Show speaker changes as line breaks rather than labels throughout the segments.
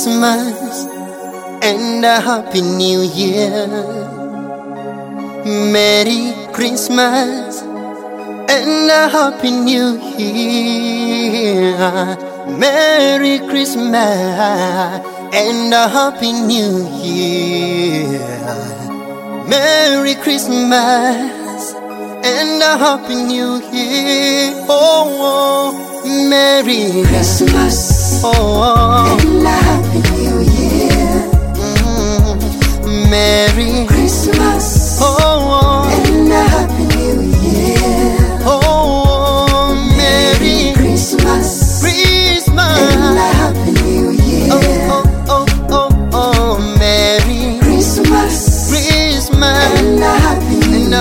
Christmas and a Happy New Year. Merry Christmas and a Happy New Year. Merry Christmas and a Happy New Year. Merry Christmas and a Happy New Year. Oh, Merry
Christmas and a Happy New Year.
Merry
Christmas and a Happy New Year.
Oh, Merry
Christmas and a Happy New Year.
Oh, Merry
Christmas
Christmas
and a Happy New
and a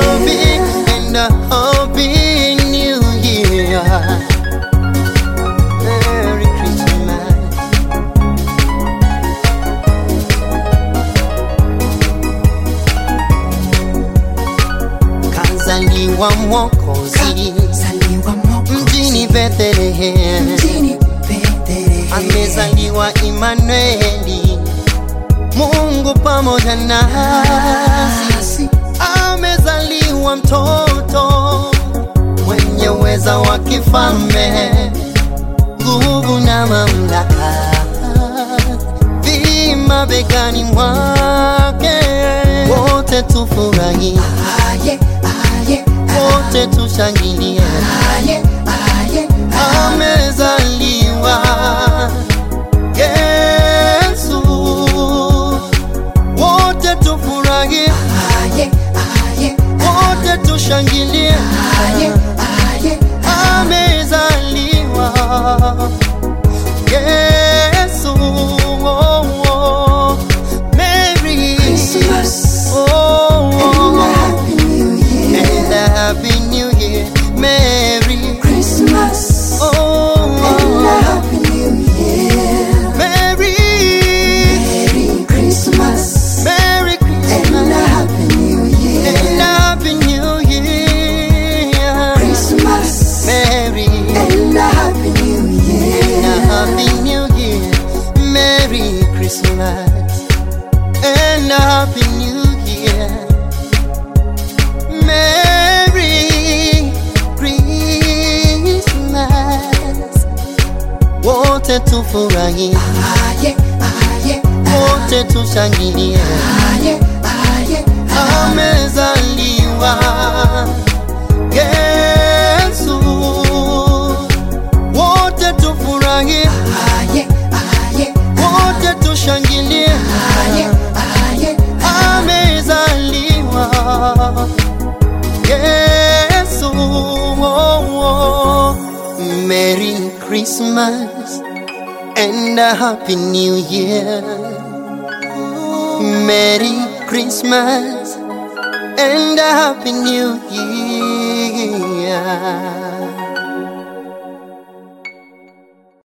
Happy New Year. Merry Christmas. Kazaliwa Mwokozi mjini Bethlehem, amezaliwa Immanueli, Mungu pamoja nasi. Amezaliwa mtoto mwenye uweza wa kifalme, nguvu na mamlaka vima begani mwake. Wote tufurahi, wote tushangilie, amezaliwa Yesu. Wote tufurahi, wote tushangilie, amezaliwa Yesu. Merry
Christmas and a Happy New Year.
and a Happy New Year. Merry
Christmas and a Happy New Year.
Merry
Christmas
Merry
and
Christmas
a Happy New Year.
and a Happy New Year.
Christmas
Merry
and a Happy New Year.
and a Happy New Year. Merry Christmas and a Happy New Year. Merry Christmas. Wote tufurahi, wote tushangilie, amezaliwa Yesu. Wote tufurahi, wote tushangilie, amezaliwa Yesu. Merry Christmas and a Happy New Year. Merry Christmas and a Happy New Year.